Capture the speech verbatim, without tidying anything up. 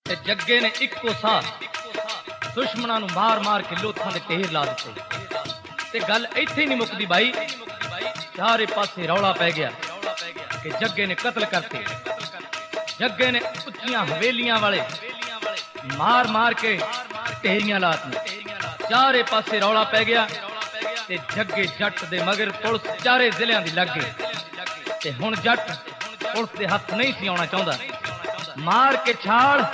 ते जग्गे ने इक्को साह दुश्मनां नूं मार मार के लोथां दे ढेर ला दित्ते। ते गल इत्थे ही नहीं मुकदी भाई, चारे पासे रौला पै गया कि जग्गे ने कतल करते। जग्गे ने उच्चियां हवेलियां वाले मार मार के ढेरियां लाती। चारे पासे रौला पै गया ते जग्गे जट दे मगर पुलिस चारे जिलियां दी लग गई। ते हुण जट पुलिस दे हथ नहीं सी आउणा चाहुंदा। मार के छाल